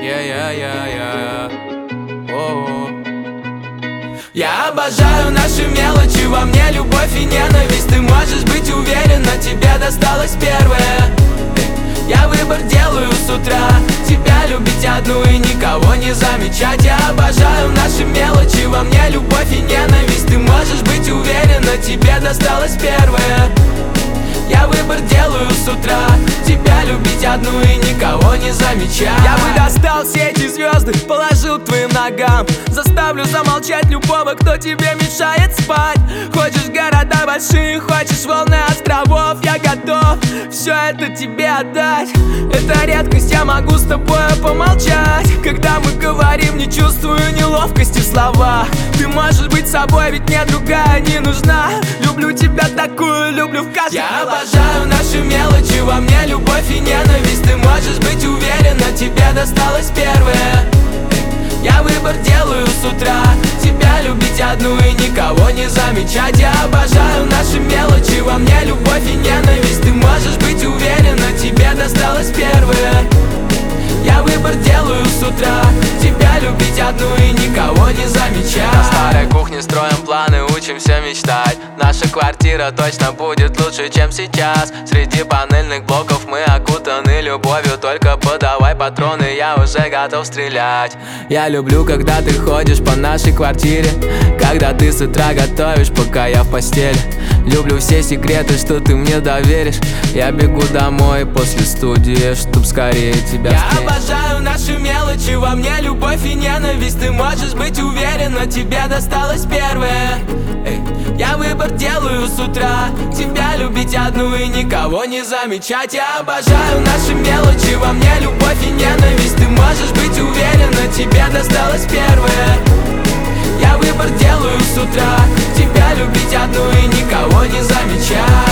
Я обожаю наши мелочи, во мне любовь и ненависть. Ты можешь быть уверена, тебе досталось первое. Я выбор делаю с утра, тебя любить одну и никого не замечать. Я обожаю наши мелочи, во мне любовь и ненависть. Ты можешь быть уверена, тебе досталось первое. Я выбор делаю с утра, тебя любить одну и никого не замечать. Я бы достал все эти звезды, положил к твоим ногам. Заставлю замолчать любого, кто тебе мешает спать. Хочешь города большие, хочешь волны островов, я готов все это тебе отдать. Это редкость, я могу с тобой помолчать. Когда мы говорим, не чувствую неловкости в словах. Ты можешь быть собой, ведь мне другая не нужна. Люблю тебя такую, люблю в каждом. Я обожаю наши мелочи, во мне любовь и ненависть. Ты можешь быть уверена, тебе досталось первое. Я выбор делаю с утра, тебя любить одну и никого не замечать. Я обожаю наши мелочи, во мне любовь и ненависть. Ты можешь быть уверена, тебе досталось первое. Я выбор делаю с утра, тебя любить одну и никого не замечать. На старой кухне строим планы, учимся мечтать. Наша квартира точно будет лучше, чем сейчас. Среди панельных блоков мы окутаны любовью. Только подавай патроны, я уже готов стрелять. Я люблю, когда ты ходишь по нашей квартире, когда ты с утра готовишь, пока я в постели. Люблю все секреты, что ты мне доверишь. Я бегу домой после студии, чтоб скорее тебя встретить. Я обожаю наши мелочи, во мне любовь и ненависть. Ты можешь быть уверена, тебе досталось первое. Я выбор делаю с утра, тебя любить одну и никого не замечать. Я обожаю наши мелочи, во мне любовь и ненависть. Ты можешь быть уверена, тебе досталось первое. Я выбор делаю с утра, тебя любить одну и никого не замечать.